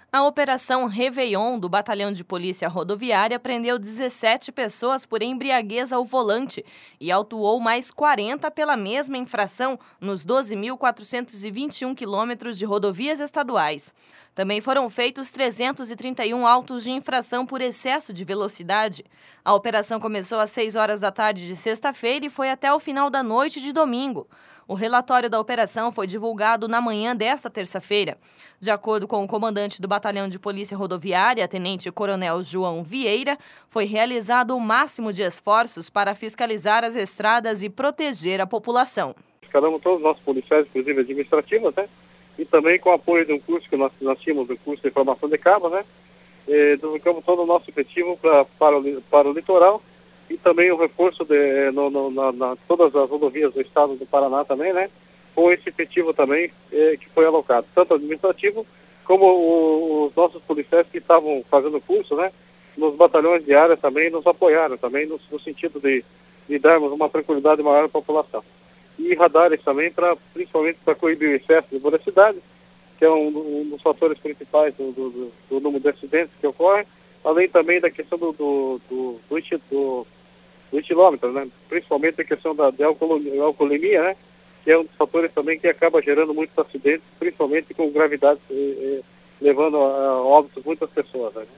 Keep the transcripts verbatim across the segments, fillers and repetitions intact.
A Operação Réveillon do Batalhão de Polícia Rodoviária prendeu dezessete pessoas por embriaguez ao volante e autuou mais quarenta pela mesma infração nos doze mil quatrocentos e vinte e um quilômetros de rodovias estaduais. Também foram feitos trezentos e trinta e um autos de infração por excesso de velocidade. A operação começou às seis horas da tarde de sexta-feira e foi até o final da noite de domingo. O relatório da operação foi divulgado na manhã desta terça-feira. De acordo com o comandante do Batalhão de Polícia Rodoviária, tenente-coronel João Vieira, foi realizado o máximo de esforços para fiscalizar as estradas e proteger a população. Fiscalizamos todos os nossos policiais, inclusive administrativos, né? E também com o apoio de um curso que nós, nós tínhamos, o curso de formação de cabos, né? E deslocamos todo o nosso efetivo pra, para, o, para o litoral e também o reforço de no, no, na, na, todas as rodovias do estado do Paraná também, né? Com esse efetivo também eh, que foi alocado, tanto administrativo como o, os nossos policiais que estavam fazendo curso, né? Nos batalhões de área também nos apoiaram, também no, no sentido de, de darmos uma tranquilidade maior à população. E radares também, pra, principalmente para coibir o excesso de velocidade, que é um, um dos fatores principais do, do, do número de acidentes que ocorrem, além também da questão do, do, do, do, do, do etilômetro, né? Principalmente a questão da de alcoolemia, né? Que é um dos fatores também que acaba gerando muitos acidentes, principalmente com gravidade, eh, eh, levando a, a óbitos muitas pessoas, né?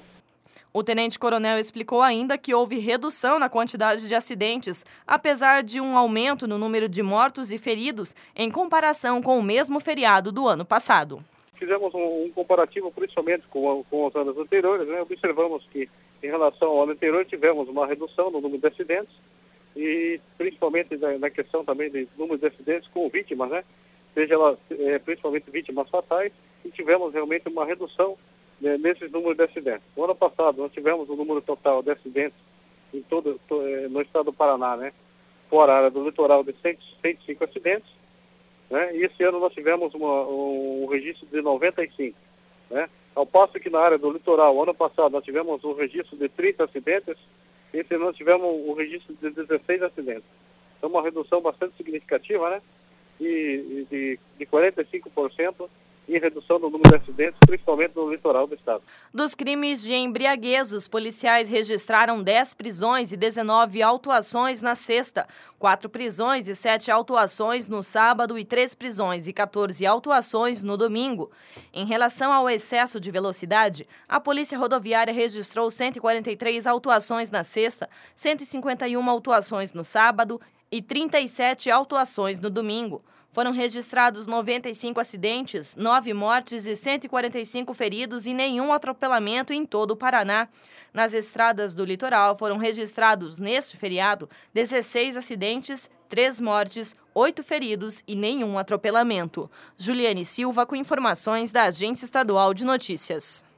O tenente-coronel explicou ainda que houve redução na quantidade de acidentes, apesar de um aumento no número de mortos e feridos em comparação com o mesmo feriado do ano passado. Fizemos um, um comparativo principalmente com, com os anos anteriores, né? Observamos que em relação ao ano anterior tivemos uma redução no número de acidentes e principalmente na, na questão também de número de acidentes com vítimas, né? Seja lá, é, principalmente vítimas fatais, e tivemos realmente uma redução nesses números de acidentes. No ano passado nós tivemos um número total de acidentes em todo, to, no estado do Paraná, né? Fora a área do litoral de cento e cinco acidentes, né? E esse ano nós tivemos uma, um registro de noventa e cinco, né? Ao passo que na área do litoral, ano passado nós tivemos um registro de trinta acidentes, esse ano nós tivemos um registro de dezesseis acidentes. Então uma redução bastante significativa, né? E, de, de quarenta e cinco por cento em redução do número de acidentes, principalmente no litoral do estado. Dos crimes de embriaguez, os policiais registraram dez prisões e dezenove autuações na sexta, quatro prisões e sete autuações no sábado e três prisões e quatorze autuações no domingo. Em relação ao excesso de velocidade, a Polícia Rodoviária registrou cento e quarenta e três autuações na sexta, cento e cinquenta e uma autuações no sábado e trinta e sete autuações no domingo. Foram registrados noventa e cinco acidentes, nove mortes e cento e quarenta e cinco feridos e nenhum atropelamento em todo o Paraná. Nas estradas do litoral foram registrados, neste feriado, dezesseis acidentes, três mortes, oito feridos e nenhum atropelamento. Juliane Silva com informações da Agência Estadual de Notícias.